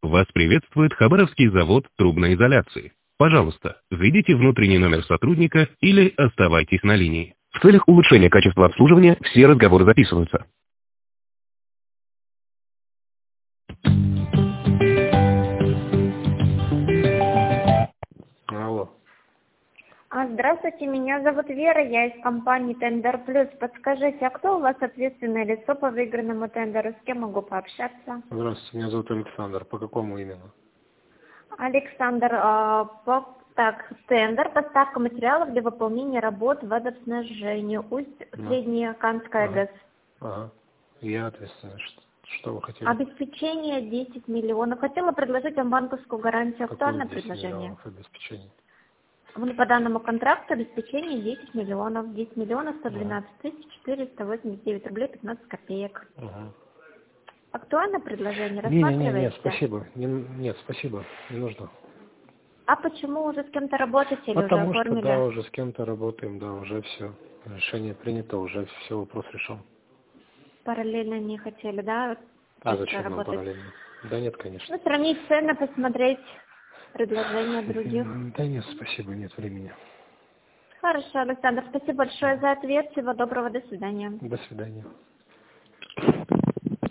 Вас приветствует Хабаровский завод трубной изоляции. Пожалуйста, введите внутренний номер сотрудника или оставайтесь на линии. В целях улучшения качества обслуживания все разговоры записываются. Алло. Здравствуйте, меня зовут Вера, я из компании Тендер Плюс. Подскажите, а кто у вас ответственное лицо по выигранному тендеру? С кем могу пообщаться? Здравствуйте, меня зовут Александр. По какому именно? Александр, тендер, поставка материалов для выполнения работ водоснабжения, Средняя Канская ГЭС. Ага. Я ответственный. Что вы хотели? Обеспечение 10 миллионов. Хотела предложить вам банковскую гарантию. Актуальное Какое 10 предложение? миллионов обеспечения? По данному контракту обеспечение 10 миллионов. 10 миллионов 112 тысяч 489 рублей 15 копеек. Угу. Актуальное предложение? Не, Рассматриваете? спасибо. Нет, спасибо, не нужно. А почему уже с кем-то работаете или уже Потому что, оформили? да, уже с кем-то работаем, да, уже все. Решение принято, уже все, вопрос решен. Параллельно не хотели, да? Зачем нам параллельно? Да нет, конечно. Сравнить цены, посмотреть предложения других. Да нет, спасибо, нет времени. Хорошо, Александр, спасибо большое за ответ. Всего доброго, до свидания. До свидания.